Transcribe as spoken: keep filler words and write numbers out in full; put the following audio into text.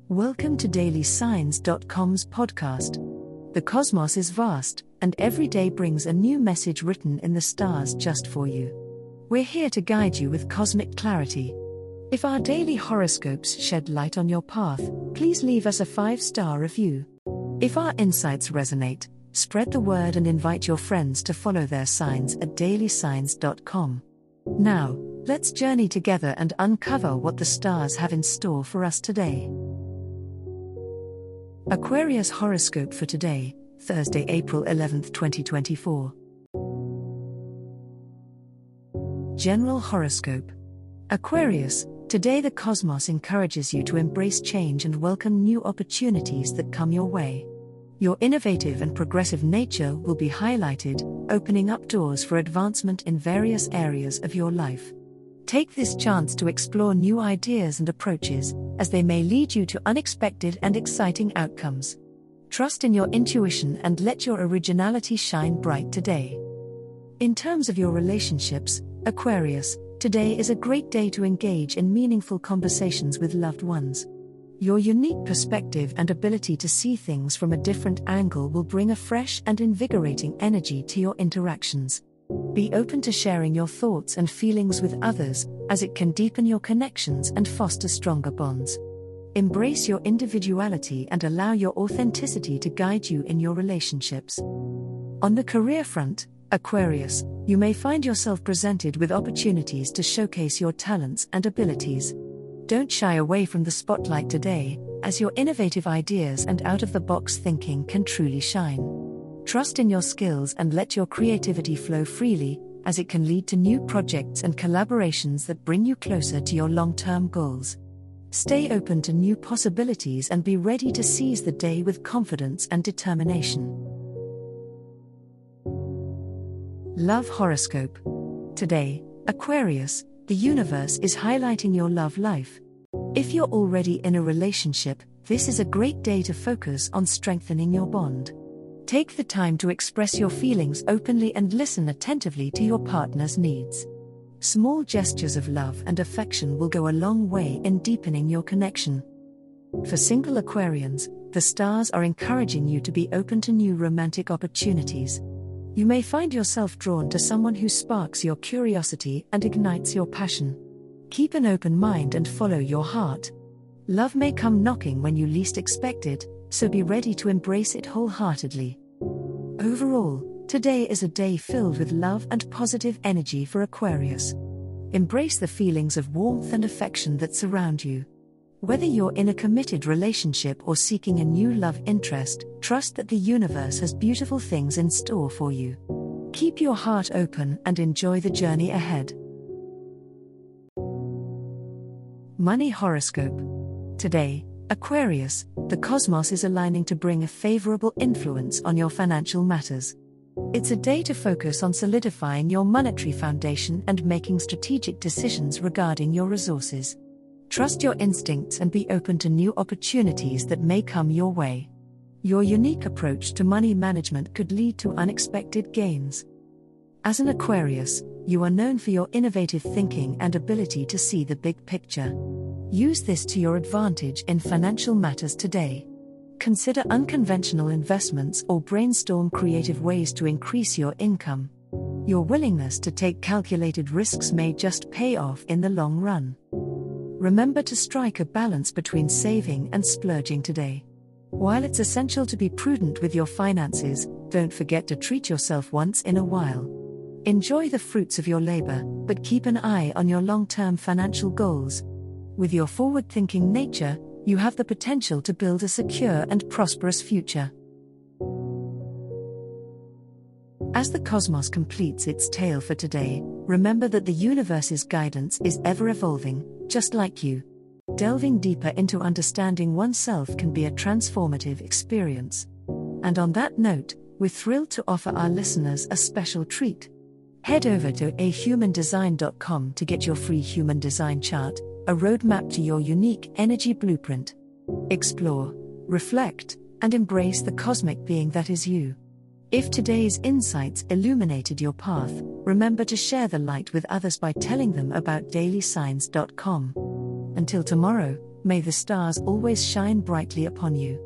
Welcome to Daily Signs dot com's podcast. The cosmos is vast, and every day brings a new message written in the stars just for you. We're here to guide you with cosmic clarity. If our daily horoscopes shed light on your path, please leave us a five-star review. If our insights resonate, spread the word and invite your friends to follow their signs at Daily Signs dot com. Now, let's journey together and uncover what the stars have in store for us today. Aquarius horoscope for today, Thursday, April eleventh, twenty twenty-four. General horoscope. Aquarius, today the cosmos encourages you to embrace change and welcome new opportunities that come your way. Your innovative and progressive nature will be highlighted, opening up doors for advancement in various areas of your life. Take this chance to explore new ideas and approaches, as they may lead you to unexpected and exciting outcomes. Trust in your intuition and let your originality shine bright today. In terms of your relationships, Aquarius, today is a great day to engage in meaningful conversations with loved ones. Your unique perspective and ability to see things from a different angle will bring a fresh and invigorating energy to your interactions. Be open to sharing your thoughts and feelings with others, as it can deepen your connections and foster stronger bonds. Embrace your individuality and allow your authenticity to guide you in your relationships. On the career front, Aquarius, you may find yourself presented with opportunities to showcase your talents and abilities. Don't shy away from the spotlight today, as your innovative ideas and out-of-the-box thinking can truly shine. Trust in your skills and let your creativity flow freely, as it can lead to new projects and collaborations that bring you closer to your long-term goals. Stay open to new possibilities and be ready to seize the day with confidence and determination. Love horoscope. Today, Aquarius, the universe is highlighting your love life. If you're already in a relationship, this is a great day to focus on strengthening your bond. Take the time to express your feelings openly and listen attentively to your partner's needs. Small gestures of love and affection will go a long way in deepening your connection. For single Aquarians, the stars are encouraging you to be open to new romantic opportunities. You may find yourself drawn to someone who sparks your curiosity and ignites your passion. Keep an open mind and follow your heart. Love may come knocking when you least expect it, so be ready to embrace it wholeheartedly. Overall, today is a day filled with love and positive energy for Aquarius. Embrace the feelings of warmth and affection that surround you. Whether you're in a committed relationship or seeking a new love interest, trust that the universe has beautiful things in store for you. Keep your heart open and enjoy the journey ahead. Money horoscope. Today, Aquarius, the cosmos is aligning to bring a favorable influence on your financial matters. It's a day to focus on solidifying your monetary foundation and making strategic decisions regarding your resources. Trust your instincts and be open to new opportunities that may come your way. Your unique approach to money management could lead to unexpected gains. As an Aquarius, you are known for your innovative thinking and ability to see the big picture. Use this to your advantage in financial matters today. Consider unconventional investments or brainstorm creative ways to increase your income. Your willingness to take calculated risks may just pay off in the long run. Remember to strike a balance between saving and splurging today. While it's essential to be prudent with your finances, don't forget to treat yourself once in a while. Enjoy the fruits of your labor, but keep an eye on your long-term financial goals. With your forward-thinking nature, you have the potential to build a secure and prosperous future. As the cosmos completes its tale for today, remember that the universe's guidance is ever-evolving, just like you. Delving deeper into understanding oneself can be a transformative experience. And on that note, we're thrilled to offer our listeners a special treat. Head over to a human design dot com to get your free human design chart, a roadmap to your unique energy blueprint. Explore, reflect, and embrace the cosmic being that is you. If today's insights illuminated your path, remember to share the light with others by telling them about Daily Signs dot com. Until tomorrow, May the stars always shine brightly upon you.